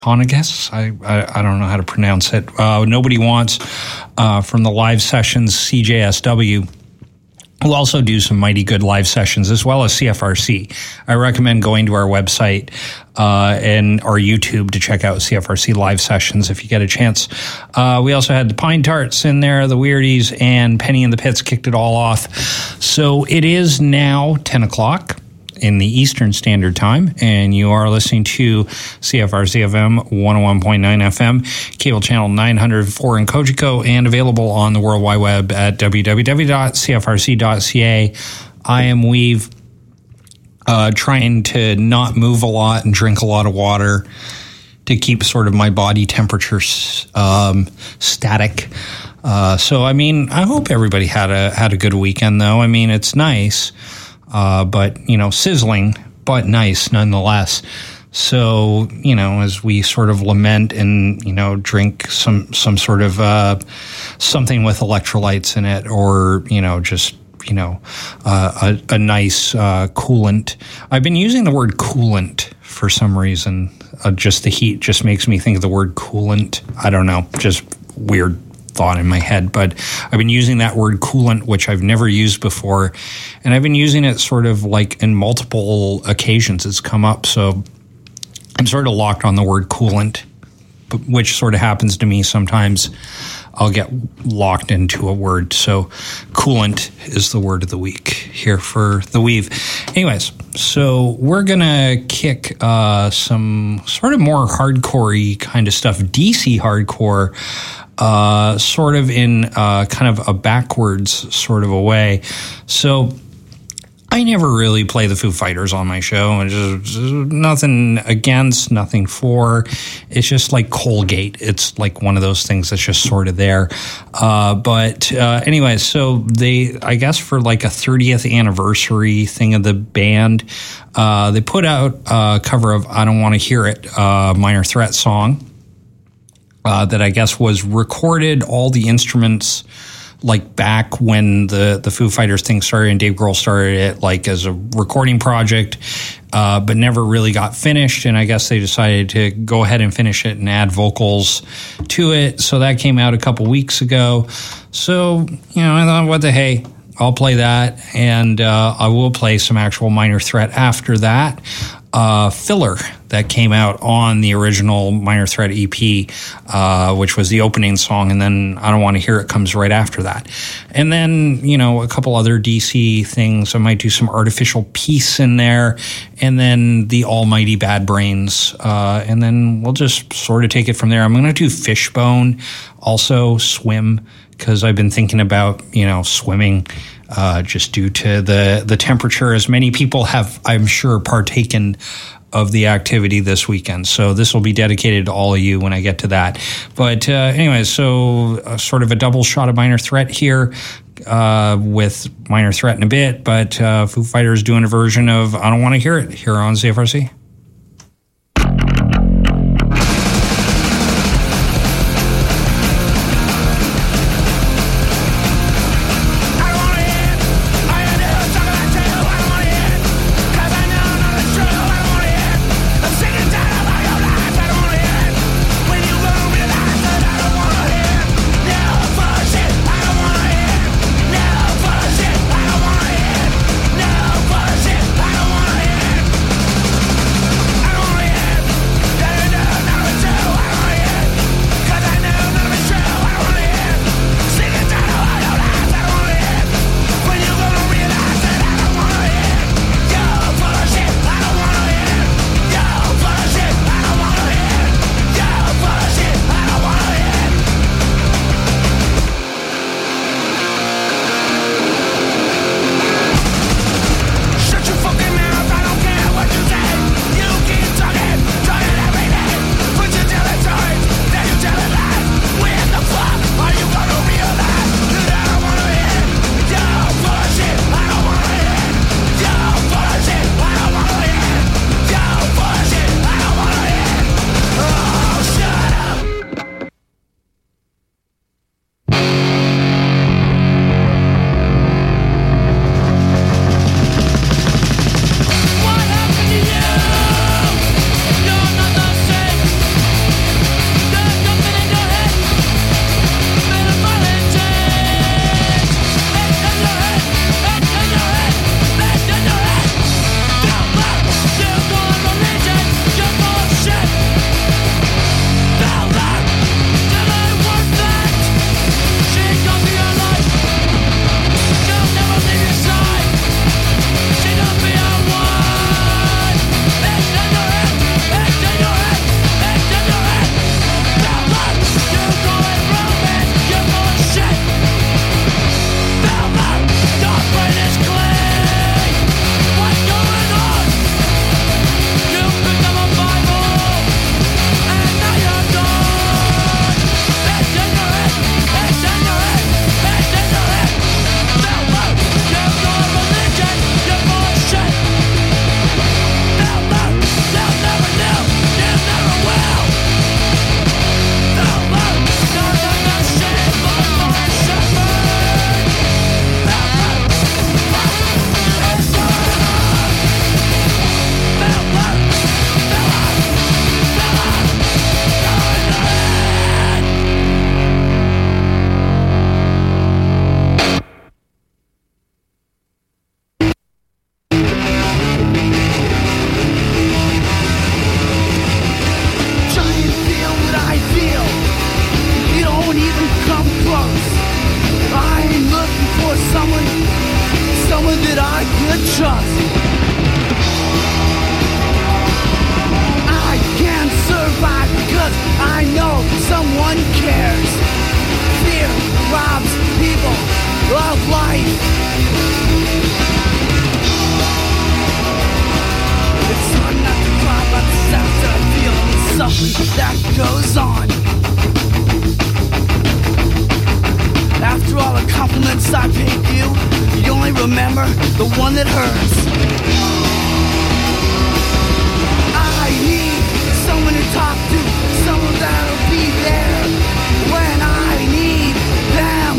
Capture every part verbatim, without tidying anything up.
Honegas, I, I I don't know how to pronounce it. Uh, Nobody Wants uh, from the live sessions, C J S W. We'll also do some mighty good live sessions as well as C F R C. I recommend going to our website uh, and our YouTube to check out C F R C live sessions if you get a chance. Uh, we also had the Pine Tarts in there, the Weirdies, and Penny and the Pits kicked it all off. So it is now ten o'clock in the Eastern Standard Time, and you are listening to C F R C F M one oh one point nine F M, cable channel nine hundred four in Kojiko, and available on the World Wide Web at w w w dot c f r c dot c a. I am Weave, uh, trying to not move a lot and drink a lot of water to keep sort of my body temperature um, static. Uh, so, I mean, I hope everybody had a had a good weekend, though. I mean, it's nice. Uh, but, you know, sizzling, but nice nonetheless. So, you know, as we sort of lament and, you know, drink some, some sort of, uh, something with electrolytes in it, or, you know, just, you know, uh, a, a nice, uh, coolant. I've been using the word coolant for some reason. Uh, just the heat just makes me think of the word coolant. I don't know, just weird thought in my head, but I've been using that word coolant, which I've never used before, and I've been using it sort of like in multiple occasions. It's come up, so I'm sort of locked on the word coolant, but which sort of happens to me sometimes. I'll get locked into a word. So coolant is the word of the week here for the Weave. Anyways, so we're going to kick uh, some sort of more hardcore-y kind of stuff, D C hardcore, uh, sort of in uh, kind of a backwards sort of a way. So I never really play the Foo Fighters on my show, and just nothing against, nothing for. It's just like Colgate. It's like one of those things that's just sort of there. Uh, but uh, anyway, so they, I guess for like a thirtieth anniversary thing of the band, uh, they put out a cover of I Don't Want to Hear It, uh, Minor Threat song, uh, that I guess was recorded, all the instruments, like back when the, the Foo Fighters thing started and Dave Grohl started it like as a recording project, uh, but never really got finished. And I guess they decided to go ahead and finish it and add vocals to it. So that came out a couple weeks ago. So, you know, I thought, what the hey, I'll play that. And uh, I will play some actual Minor Threat after that. Uh, filler that came out on the original Minor Threat E P, uh, which was the opening song, and then I Don't Want to Hear It comes right after that. And then, you know, a couple other D C things. I might do some Artificial Peace in there, and then the Almighty Bad Brains, uh, and then we'll just sort of take it from there. I'm going to do Fishbone, also Swim, because I've been thinking about, you know, swimming. Uh, just due to the, the temperature, as many people have, I'm sure, partaken of the activity this weekend. So this will be dedicated to all of you when I get to that. But uh, anyway, so uh, sort of a double shot of Minor Threat here uh, with Minor Threat in a bit, but uh, Foo Fighters doing a version of I Don't Want to Hear It here on C F R C. No that goes on. After all the compliments I paid you, you only remember the one that hurts. I need someone to talk to, someone that'll be there when I need them.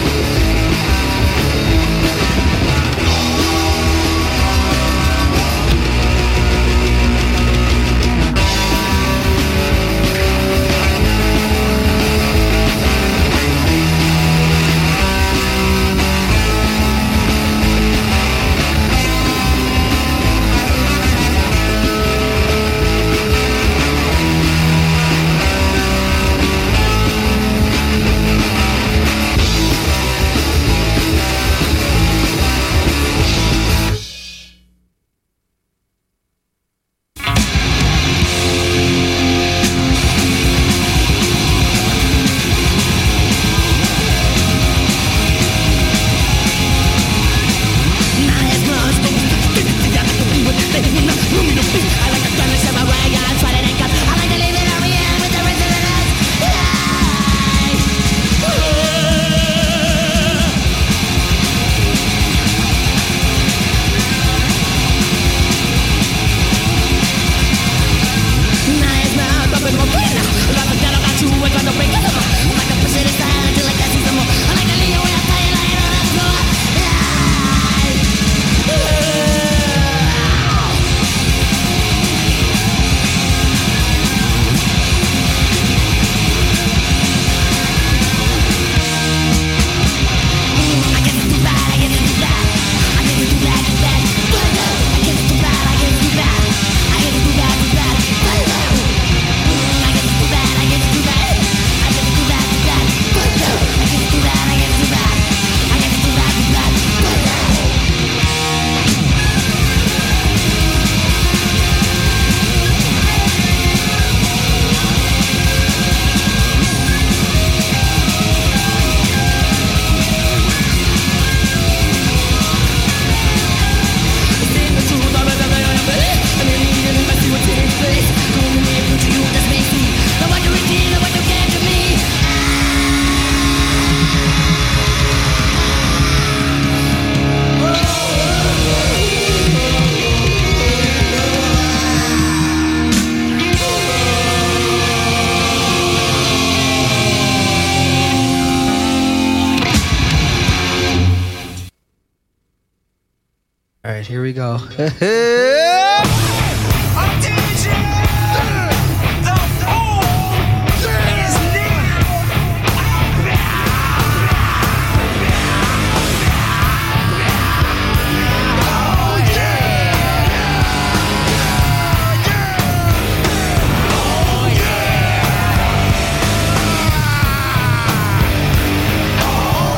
All right, here we go.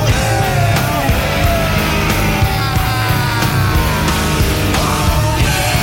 Oh, yeah.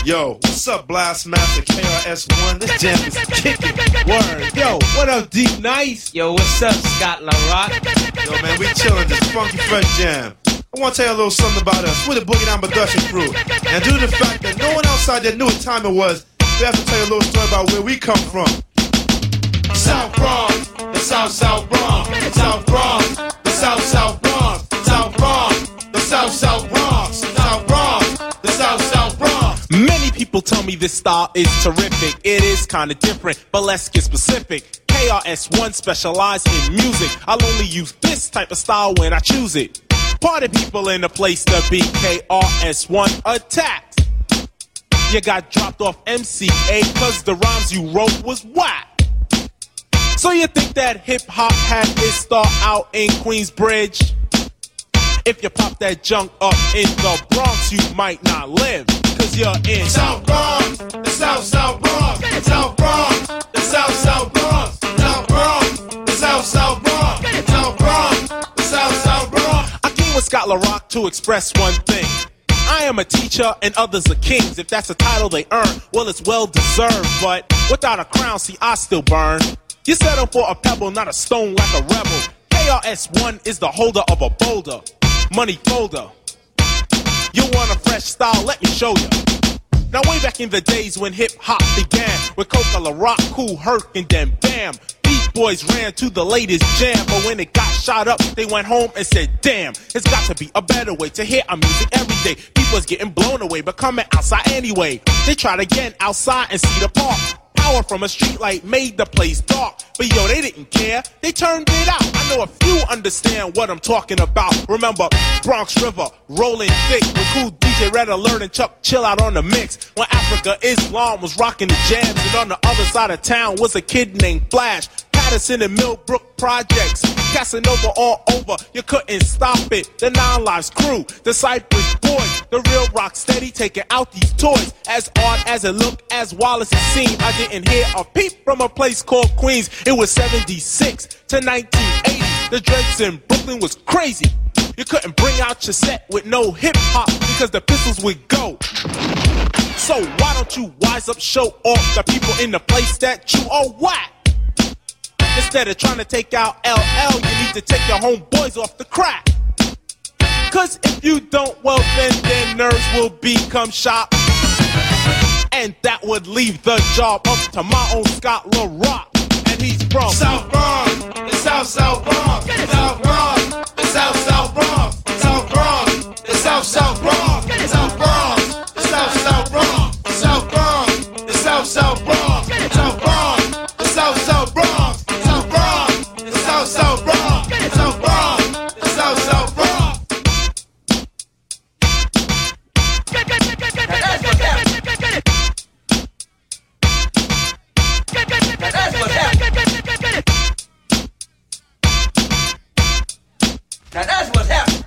Yo, what's up, Blast Master K R S One? This jam is kicking. Word. Yo, what up, D Nice? Yo, what's up, Scott LaRock? Yo, man, we chillin' this funky fresh jam. I want to tell you a little something about us. We're the Boogie Down Production crew. And due to the fact that no one outside there knew what time it was, we have to tell you a little story about where we come from. South Bronx, the South South Bronx, the South Bronx, the South South Bronx, South Bronx, the South South Bronx, South Bronx, the South South Bronx. Many people tell me this style is terrific. It is kinda different, but let's get specific. K R S One specialize in music. I'll only use this type of style when I choose it. Party people in the place to be. K R S One attacks. You got dropped off M C A cause the rhymes you wrote was whack. So you think that hip-hop had its start out in Queensbridge? If you pop that junk up in the Bronx, you might not live, cause you're in South Bronx, the South South Bronx, the South Bronx, the South South Bronx, South Bronx, the South South Bronx, South Bronx, the South South Bronx. I came with Scott LaRock to express one thing. I am a teacher and others are kings. If that's a title they earn, well, it's well deserved. But without a crown, see, I still burn. You settle for a pebble, not a stone like a rebel. K R S One is the holder of a boulder. Money folder. You want a fresh style? Let me show you. Now way back in the days when hip-hop began, with Coca, LaRock, Kool Herc, and then bam, Beat Boys ran to the latest jam. But when it got shot up, they went home and said, damn, it's got to be a better way to hear our music every day. People's getting blown away, but coming outside anyway. They tried again outside and see the park. Power from a street light made the place dark. But yo, they didn't care, they turned it out. I know a few understand what I'm talking about. Remember Bronx River, rolling thick, with cool D J Red Alert and Chuck Chill Out on the mix. When Africa Islam was rocking the jams, and on the other side of town was a kid named Flash. Patterson and Millbrook projects, Casanova all over, you couldn't stop it. The Nine Lives crew, the Cypress Boys, the real rock steady taking out these toys. As odd as it looked, as wild as it seemed, I didn't hear a peep from a place called Queens. It was seventy-six to nineteen eighty, the dreads in Brooklyn was crazy. You couldn't bring out your set with no hip-hop because the pistols would go. So why don't you wise up, show off the people in the place that you are whack? Instead of trying to take out L L, you need to take your homeboys off the crack. Cause if you don't, well then their nerves will become shot. And that would leave the job up to my own Scott LaRock. And he's from South Bronx, the South South Bronx, South Bronx, the South South Bronx, South Bronx, the South South Bronx, South Bronx, the South South Bronx, South Bronx, the South South Bronx, South Bronx, the South South Bronx, South Bronx, the South South Bronx, South Bronx, the South South Bronx. Now that's what's happening.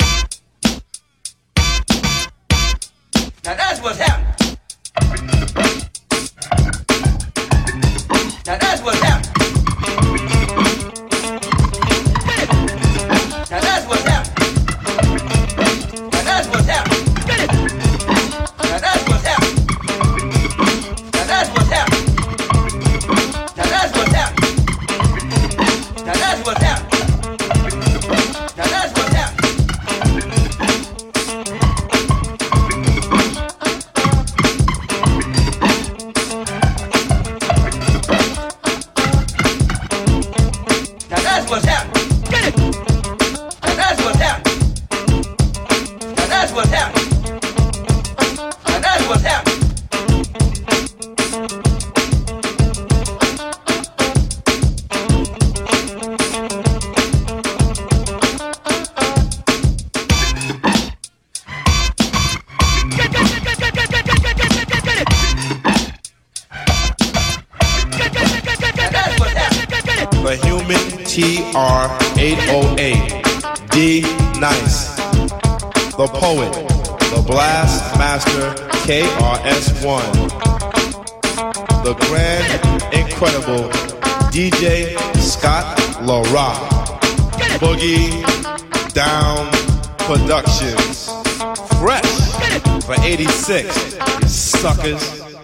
Now that's what's happening. Now that's what's happening. Now that's what's happening. Now that's what's happening. Now that's what's happening. Now that's what's happening. Now that's what's happening. Now that's what's happening. Now that's what's happening. Now that's what's happening. Now that's what's happening. Now that's what's happening. Now that's what's happening. The Human T R eight oh eight, D Nice, the Poet, the Blast Master K R S One, the Grand Incredible D J Scott LaRock, Boogie Down Productions, fresh for eighty-six, suckers.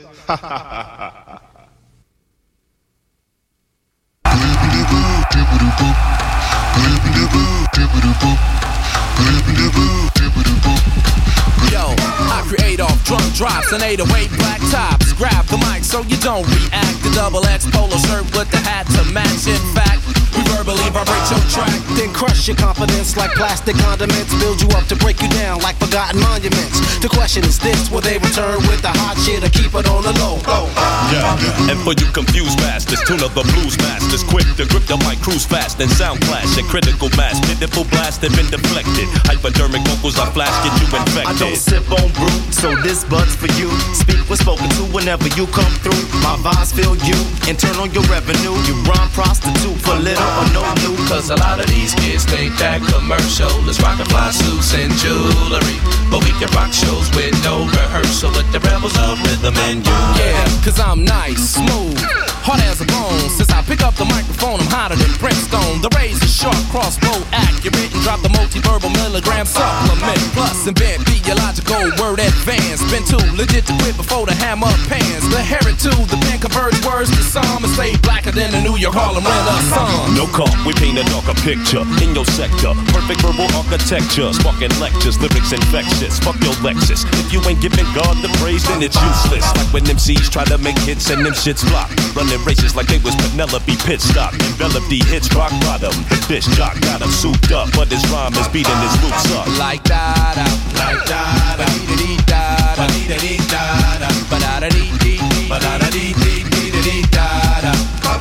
Yo, I create off drum drops and eight oh eight black tops. Grab the mic so you don't react. The double X polo shirt with the hat to match. In fact, we verbally vibrate your track. Then crush your confidence like plastic condiments. Build you up to break you down like forgotten monuments. The question is this, will they return with the hot shit or keep it on the low? Oh. Yeah, and for you confused bastards, tune up the blues masters. Quick to grip the mic, cruise fast and sound clash. And critical mass, pitiful blast have been deflected. Hypodermic vocals I flash, get you infected. I don't sip on brew, so this bud's for you. Speak when spoken to whenever you come through. My vibes feel you, and turn on your revenue. You rhyme prostitute for little or no new. Cause a lot of these kids think that commercial is rockin' fly suits and jewelry. But we can rock shows with no rehearsal with the rebels of rhythm and you. Yeah, cause I'm nice, smooth, hard as a bone. Since I pick up the microphone, I'm hotter than Brimstone. The razor sharp, crossbow accurate, and drop the multi-verbal milligram supplement. Plus, invent theological word advance. Been too legit to quit before the hammer pans. The heritage, the pen converts words to psalm and stay blacker than the New York Harlem Renaissance. No call, we paint a darker picture in your sector. Perfect verbal architecture, sparking lectures, lyrics infectious. Fuck your Lexus. If you ain't giving God the praise, then it's useless. Like when M Cs try to make hits and them shits flop. Running races like they was Penelope pit stop. Envelop the hits rock bottom. The dish jock got him souped up, but his rhyme is beating his loops up. Like da da, like da da, dee dee da da, dee dee da da, ba da da dee dee, ba da da dee dee, dee dee da da.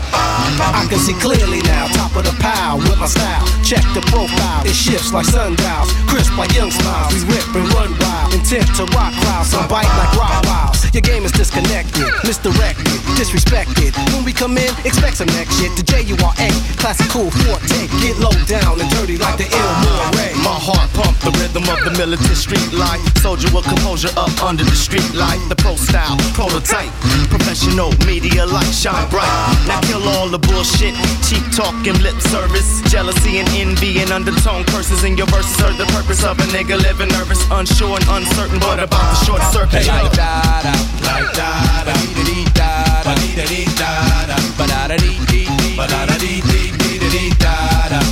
I can see clearly now, top of the pile with my style. Check the profile, it shifts like sundials, crisp like young smiles. We rip and run wild, intent to rock crowds, some bite like rock wiles. Your game is disconnected, misdirected, disrespected. When we come in, expect some next shit. The J U R A, classical forte, get low down and dirty like the ill Moray. My heart pump the rhythm of the militant street life. Soldier with composure up under the street light. The pro style, prototype, professional media light shine bright. Now kill all the bullshit, cheap talk and lip service, jealousy and envy and undertone curses in your verses. Serve the purpose of a nigga living nervous, unsure and uncertain, but about the short circuit. Like da da, like da da, dee dee da da, dee dee da da, ba da da dee dee, ba da da dee dee, dee dee da da.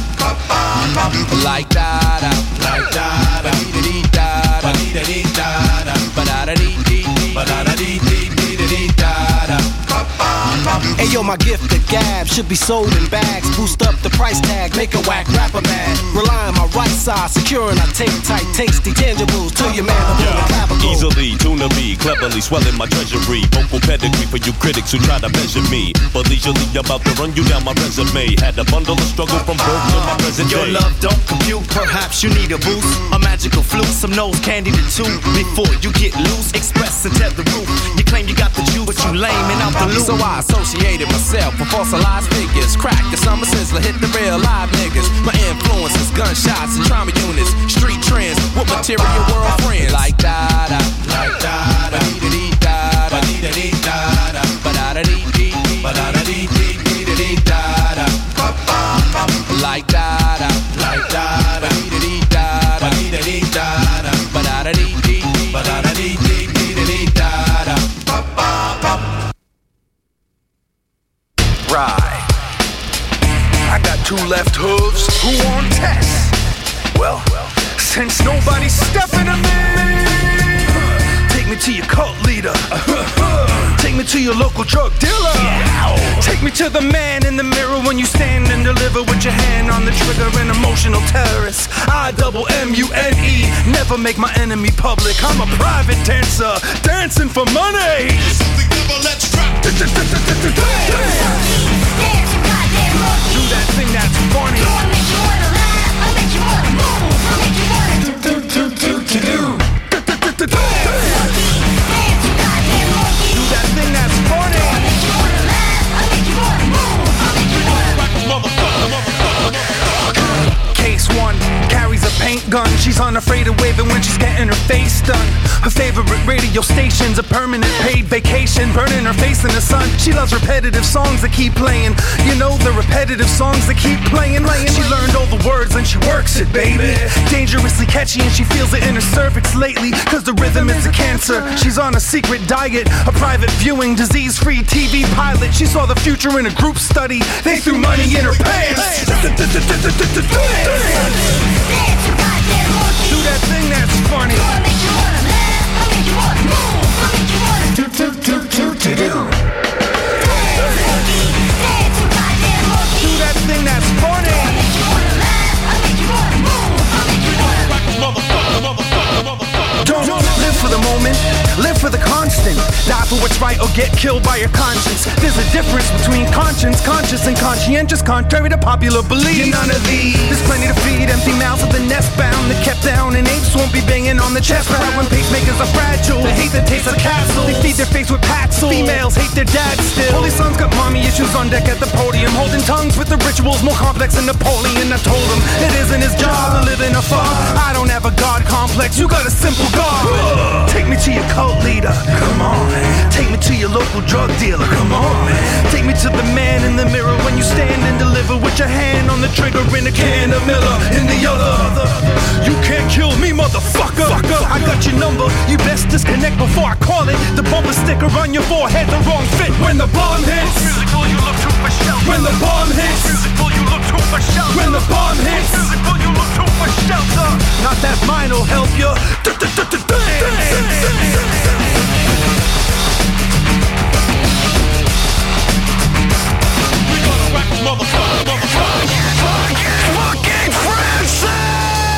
Like da da, like da da, dee dee da da, dee dee da da, ba da da dee dee, ba da da dee dee, dee dee da da. Hey yo, my gift of gab should be sold in bags. Boost up the price tag, make a whack rapper mad. Rely on my right side, securing I take tight, tasty tangibles to your man yeah. clavicle. Easily, tuna me, cleverly swelling my treasury. Vocal pedigree for you critics who try to measure me. But leisurely about to run you down my resume. Had a bundle of struggle from birth to my present day. Your love don't compute, perhaps you need a boost. A magical flute, some nose candy to two. Before you get loose, express and tell the roof. You claim you got the juice, but you lame and out the loop. So I associated myself with fossilized figures. Crack the summer sizzler, hit the real live niggas. My influences, gunshots and trauma units. Street trends with material world friends. Like da da, like da da, dee dee da da, dee dee da da, ba da da dee dee, ba da da dee dee, dee dee da da. Like da da, like da da, dee dee da da, dee dee da da, ba da da dee dee, ba da da dee dee, dee dee da da. Right. I got two left hooves. Who on test? Well, since nobody's stepping to me, take me to your cult leader. Take me to your local drug dealer. Take me to the man in the mirror when you stand and deliver with your hand on the trigger. An emotional terrorist. I double M U N E. Never make my enemy public. I'm a private dancer, dancing for money. Let's drop. Do that thing that's funny. I'll make you wanna laugh. I'll make you wanna move. I'll make you wanna do do do do do do. Do that thing that's funny. I'll make you wanna laugh. I'll make you wanna move. I'll make you wanna rock a motherfucker, motherfucker. Case one carries a paint gun She's unafraid of waving when she's getting her face done. Her favorite radio station's a permanent paid vacation, burning her face in the sun. She loves repetitive songs that keep playing. You know the repetitive songs that keep playing. She learned all the words and she works it, baby. Dangerously catchy and she feels it in her cervix lately. Cause the rhythm is a cancer. She's on a secret diet, a private viewing, disease-free T V pilot. She saw the future in a group study. They threw money in her pants. Do that thing that's funny. Do, do, do, do, do, do. Do that thing that's funny. Don't live for the moment, live for the constant. Die for what's right or get killed by your conscience. There's a difference between conscience, conscious, and conscientious, contrary to popular belief. You're none of these. There's plenty to feed, empty mouths of the nest bound. That kept down and apes won't be banging on the chest. Proud when pacemakers are fragile. They hate the taste of castles. They feed their face with Paxil. Females hate their dads still. Holy sons got mommy issues on deck at the podium. Holding tongues with the rituals more complex than Napoleon. I told him it isn't his job to live in a fog. I don't have a god complex, you got a simple god. Take me to your cult leader, come on. Take me to your local drug dealer, come on. Take me to the man in the mirror when you stand and deliver with your hand on the trigger in a can of Miller in the other. You can't kill me, motherfucker. I got your number, you best disconnect before I call it. The bumper sticker on your forehead, the wrong fit. When the bomb hits, musical, you look too for shelter. When the bomb hits, musical, you look too for shelter. When the bomb hits, musical, you look too for shelter. Not that mine'll help you. Motherfucker, motherfucker, fucking Francis!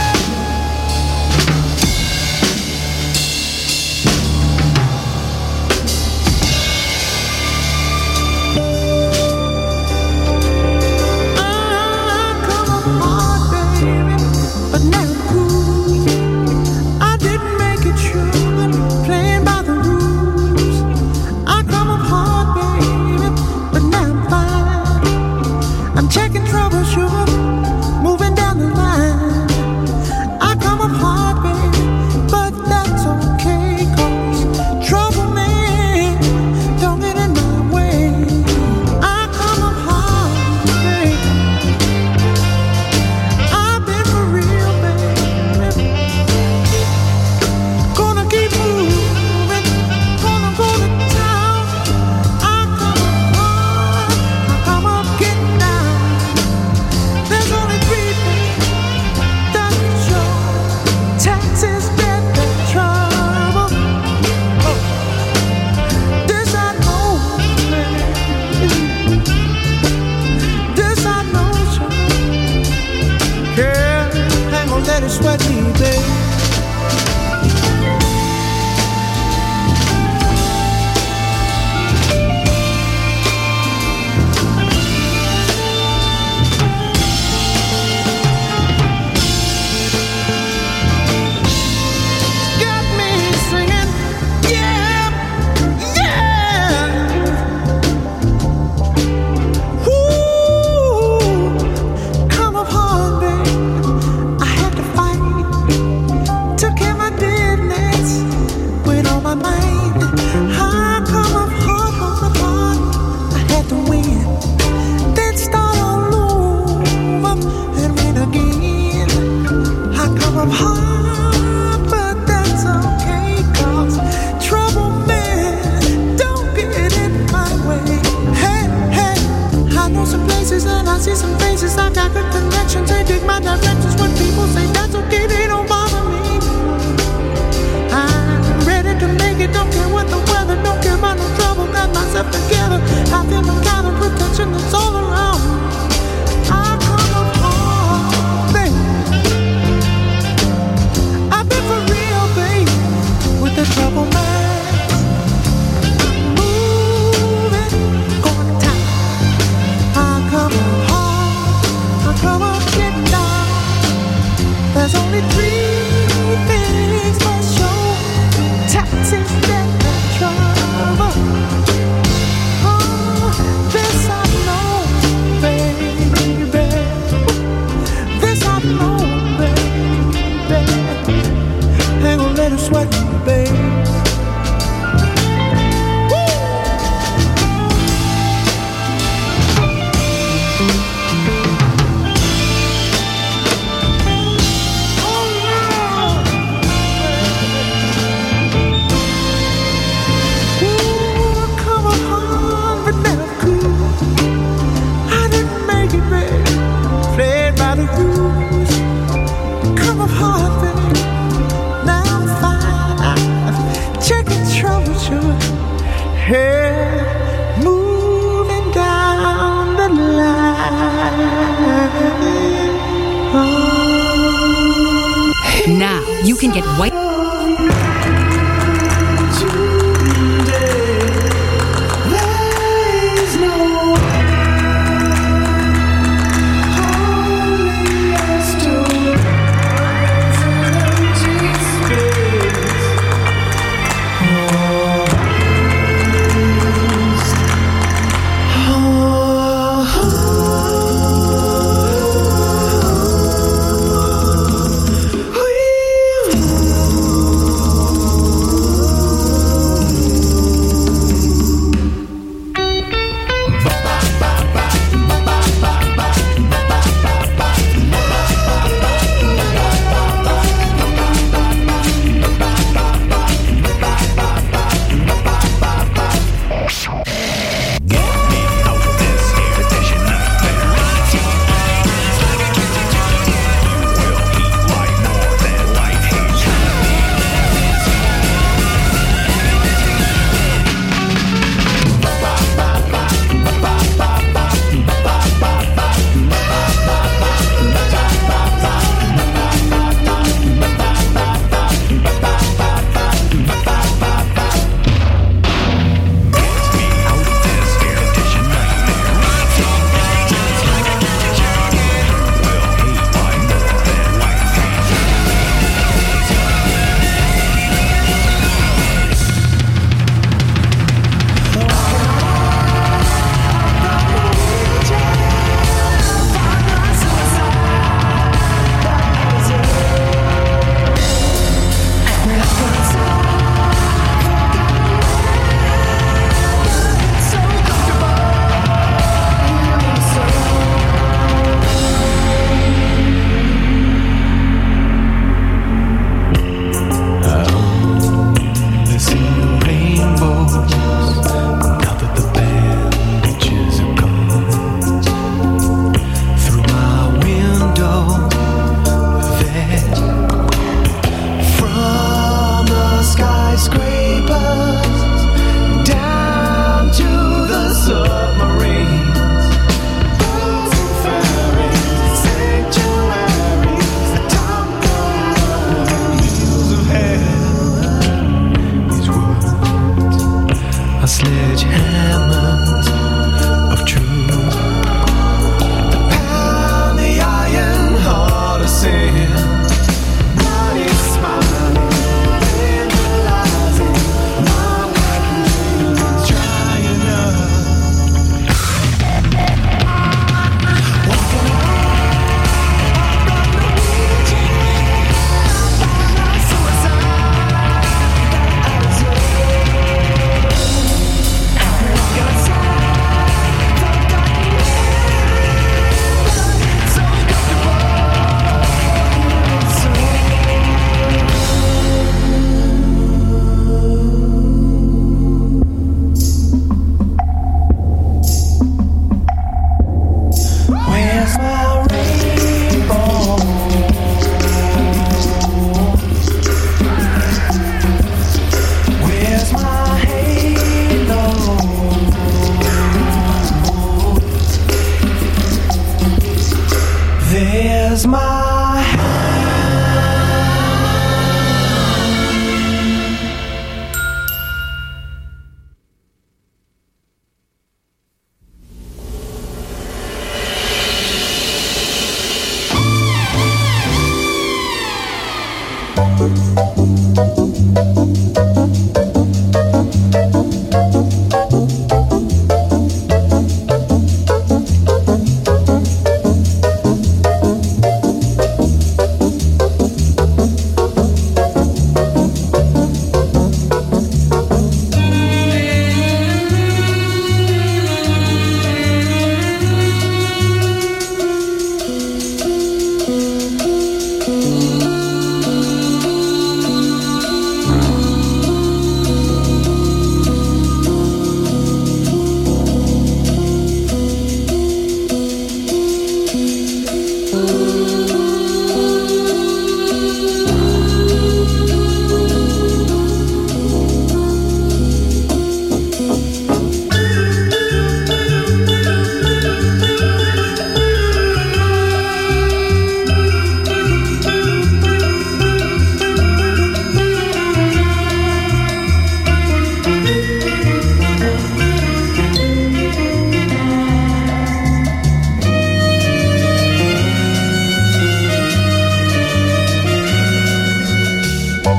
Checking troubleshoot, moving down the line. I come up hard, baby, but that's okay, cause trouble, man, don't get in my way. I come up hard, baby. I've been for real, baby. Gonna keep moving, gonna go to town. I come up hard, I come up getting down. There's only three things that show: taxes, death, and trouble. Oh. This I know, baby. This I know, sure. Girl, ain't gonna let it sweat me, baby. Together, I feel the kind of protection that's all around. I come up hard, baby. I've been for real, baby, with the trouble man. Moving, going to town. I come up hard, I come up getting down. There's only three things for sure: taxes, death, and trouble. Baby, this I know, baby. little sweating, babe. Hey, moving down the line. Oh. Now you can get white.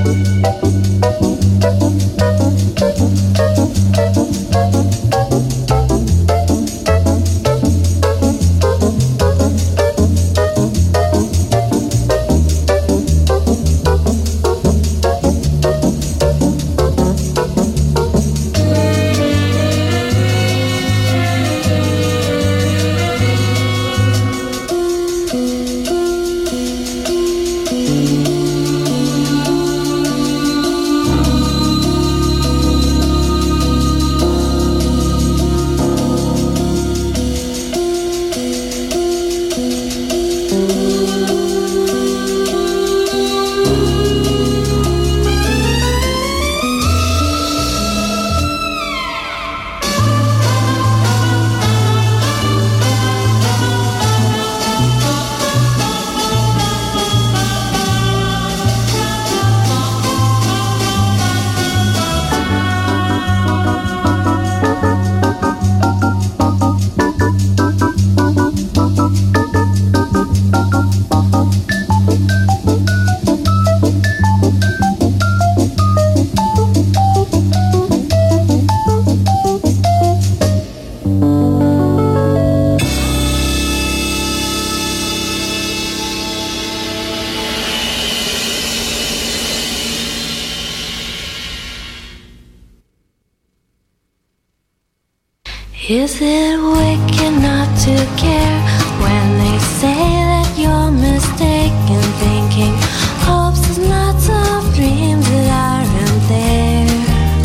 Is it wicked not to care when they say that you're mistaken, thinking hopes is lots of dreams that aren't there?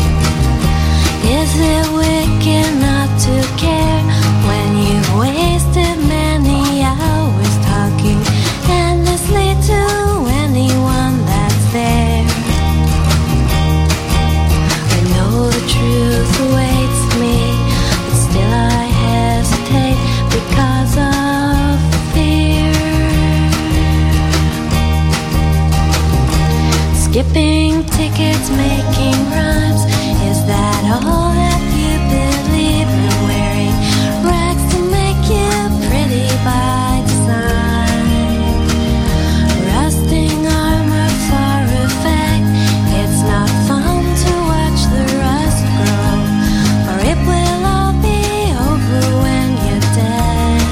Is it wicked not to care when you've wasted many hours talking endlessly to anyone that's there? I know the truth awaits me, but still I hesitate because of fear. Skipping tickets, making rhymes, is that all that you believe in? Wearing rags to make you pretty by design, rusting armor for effect. It's not fun to watch the rust grow, for it will all be over when you're dead.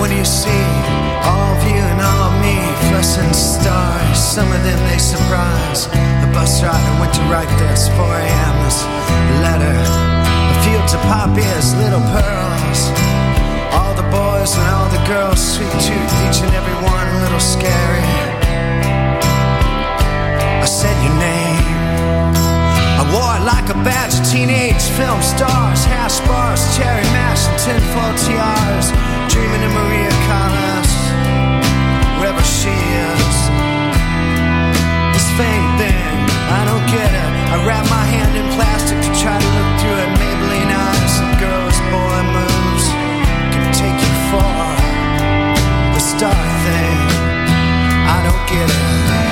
what do you see? All of you and all of me, fluorescent stars. Some of them they surprise. The bus rider went to write this four a.m. this letter. The fields of poppies, little pearls. All the boys and all the girls, sweet tooth, each and every one a little scary. I said your name. I wore it like a badge of teenage film stars. Hash bars, cherry mash, and tinfoil tiaras. Dreaming of Maria Callas, wherever she is. This fame thing, I don't get it. I wrap my hand in plastic to try to look through it. Maybelline eyes and girls, boy moves can take you far. The star thing, I don't get it.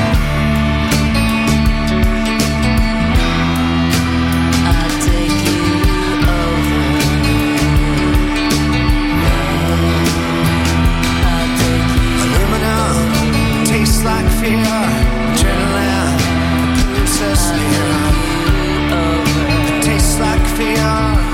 Like fear, adrenaline, proves us near. It tastes like fear.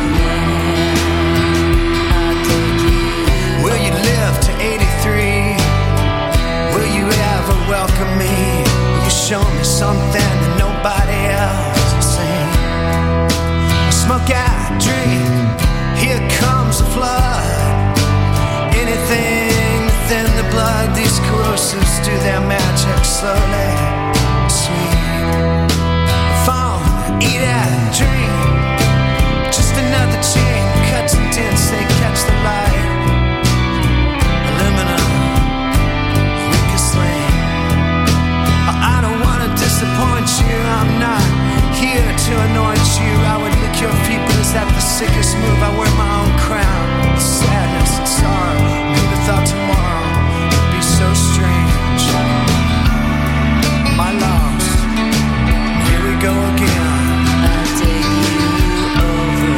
Will you live to eighty-three? Will you ever welcome me? Will you show me something that nobody else has seen? I smoke out, drink, here comes the flood. Anything within the blood, these corrosives do their magic slowly, sweet. Phone, eat it, drink. Just another chain, cuts and dents, they catch the light. Aluminum, weakest link. I don't want to disappoint you, I'm not here to anoint you. I would lick your feet, but is that the sickest move? I wear my own crown. Sadness and sorrow, who would have thought tomorrow would be so strange? My loss, here we go again. I'll take you over.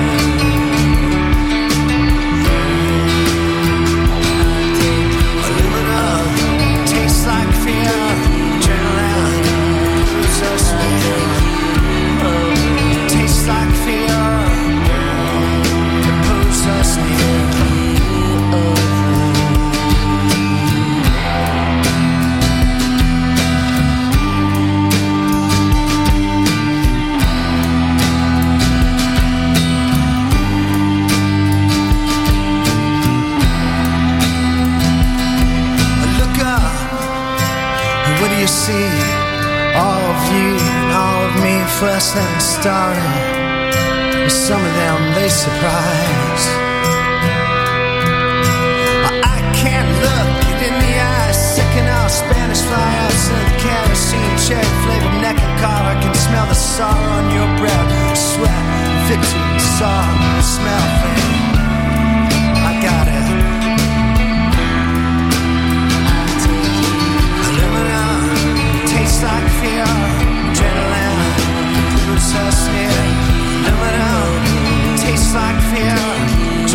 I'll take you. Aluminum, tastes like fear. Adrenaline, proves us near. Tastes like fear. It proves us near. What do you see? All of you and all of me, fluorescent starry. And some of them, they surprise. I can't look it in the eyes. Second out Spanish flyouts and kerosene, cherry flavored neck and collar. I can smell the sorrow on your breath. Sweat, victory, song, smell thing. I got it. Tastes like fear, adrenaline, proves us near. Aluminum, tastes like fear.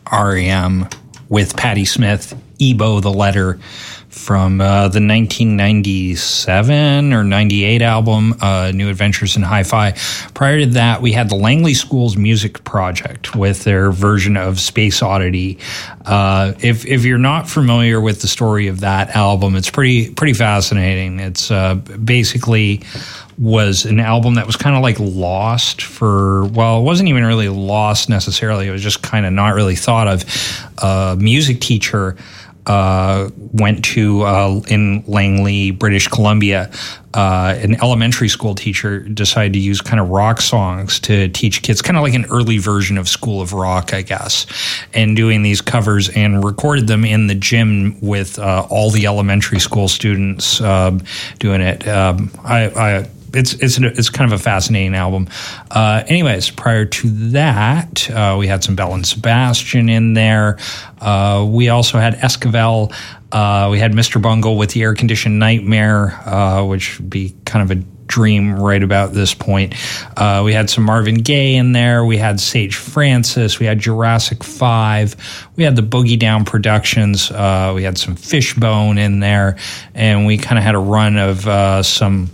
R E M with Patti Smith, Ebo the Letter, from uh, the nineteen ninety-seven or ninety-eight album, uh, New Adventures in Hi-Fi. Prior to that, we had the Langley School's Music Project with their version of Space Oddity. Uh, if if you're not familiar with the story of that album, it's pretty pretty fascinating. It's uh, basically was an album that was kind of like lost for, well, it wasn't even really lost necessarily. It was just kind of not really thought of. A music teacher Uh, went to uh, in Langley, British Columbia. Uh, an elementary school teacher decided to use kind of rock songs to teach kids, kind of like an early version of School of Rock, I guess, and doing these covers and recorded them in the gym with uh, all the elementary school students um, doing it. Um, I, I It's it's it's kind of a fascinating album. Uh, anyways, prior to that, uh, we had some Belle and Sebastian in there. Uh, we also had Esquivel. Uh, we had Mister Bungle with the Air Conditioned Nightmare, uh, which would be kind of a dream right about this point. Uh, we had some Marvin Gaye in there. We had Sage Francis. We had Jurassic five. We had the Boogie Down Productions. Uh, we had some Fishbone in there. And we kind of had a run of uh, some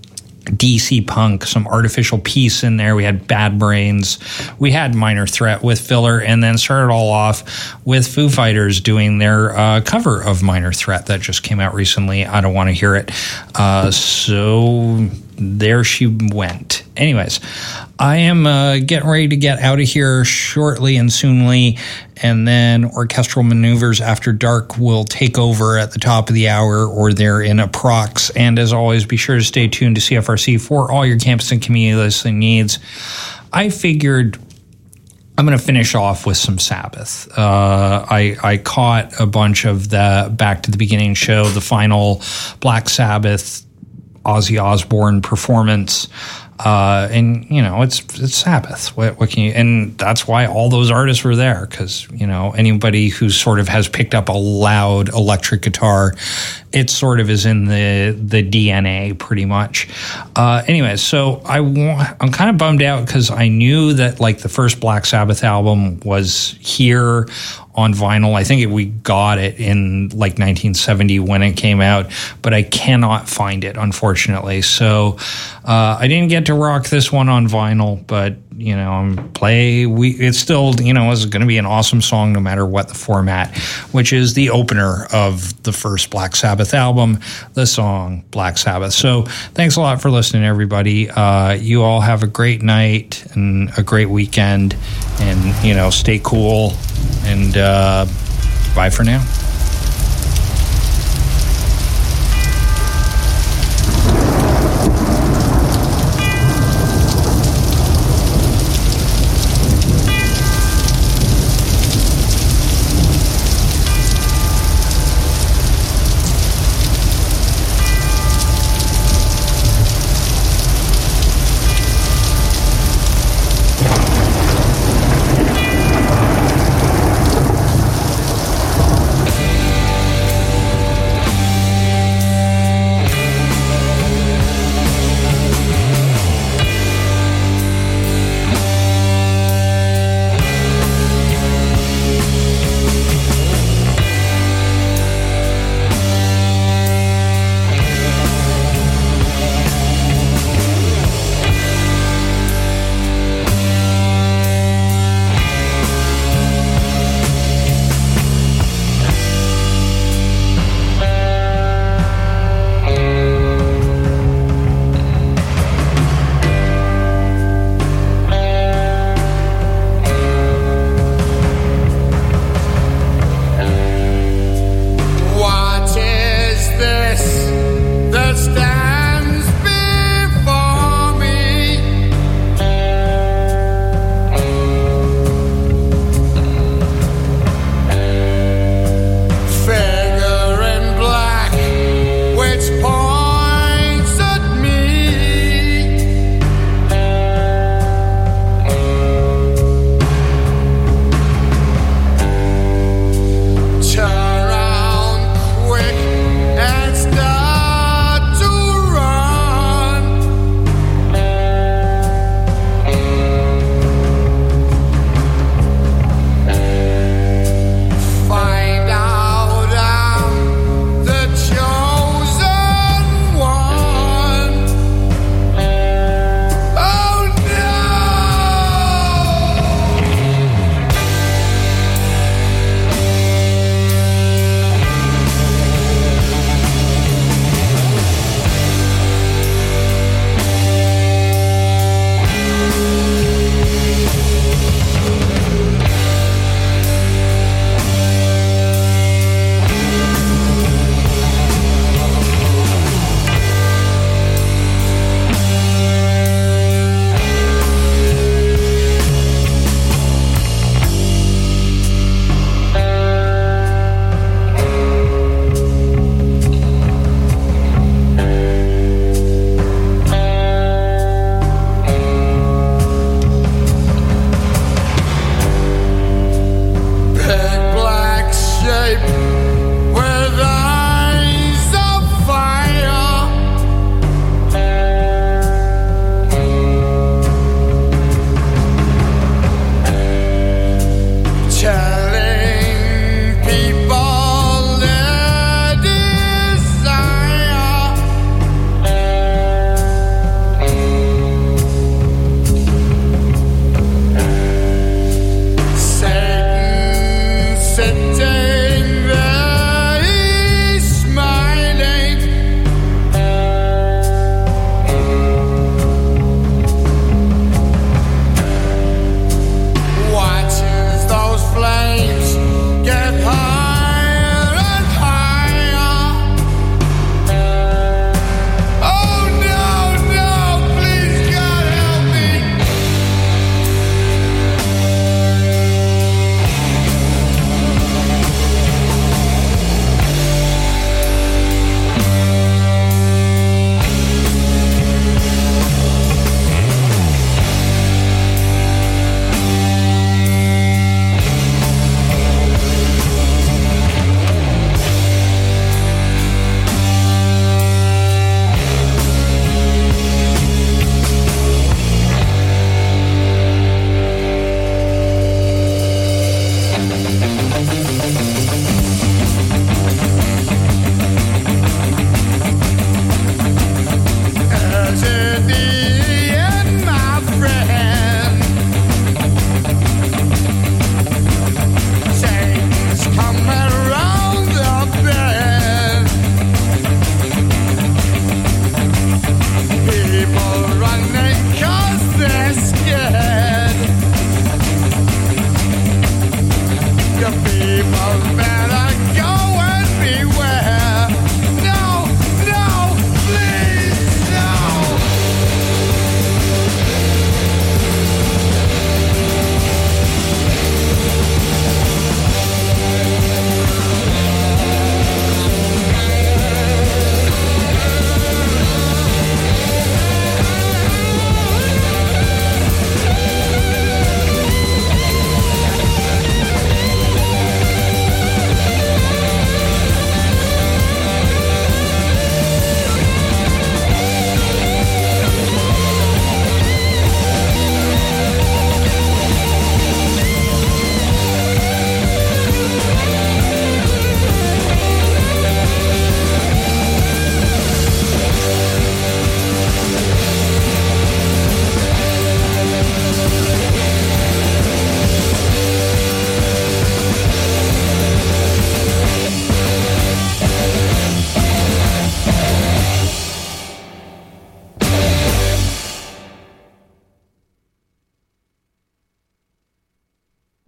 D C punk, some Artificial Peace in there. We had Bad Brains. We had Minor Threat with filler, and then started all off with Foo Fighters doing their uh, cover of Minor Threat that just came out recently. I Don't Want to Hear It. Uh, so there she went. Anyways, I am uh, getting ready to get out of here shortly and soonly, and then Orchestral Maneuvers After Dark will take over at the top of the hour, or they're in a prox. And as always, be sure to stay tuned to C F R C for all your campus and community listening needs. I figured I'm going to finish off with some Sabbath. Uh, I, I caught a bunch of the Back to the Beginning show, the final Black Sabbath Ozzy Osbourne performance. Uh, and you know, it's it's Sabbath. What, what can you? And that's why all those artists were there, because you know, anybody who sort of has picked up a loud electric guitar, it sort of is in the the D N A pretty much. Uh, anyways, so I want, I'm kind of bummed out because I knew that like the first Black Sabbath album was here on vinyl. I think it, we got it in like nineteen seventy when it came out, but I cannot find it, unfortunately. So uh, I didn't get to rock this one on vinyl, but you know, I'm play. We it's still, you know, is going to be an awesome song no matter what the format, which is the opener of the first Black Sabbath album, the song Black Sabbath. So thanks a lot for listening, everybody. Uh, you all have a great night and a great weekend, and you know, stay cool. And uh, bye for now.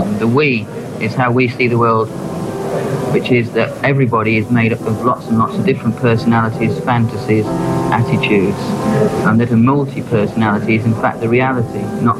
The we is how we see the world, which is that everybody is made up of lots and lots of different personalities, fantasies, attitudes, and that a multi-personality is in fact the reality, not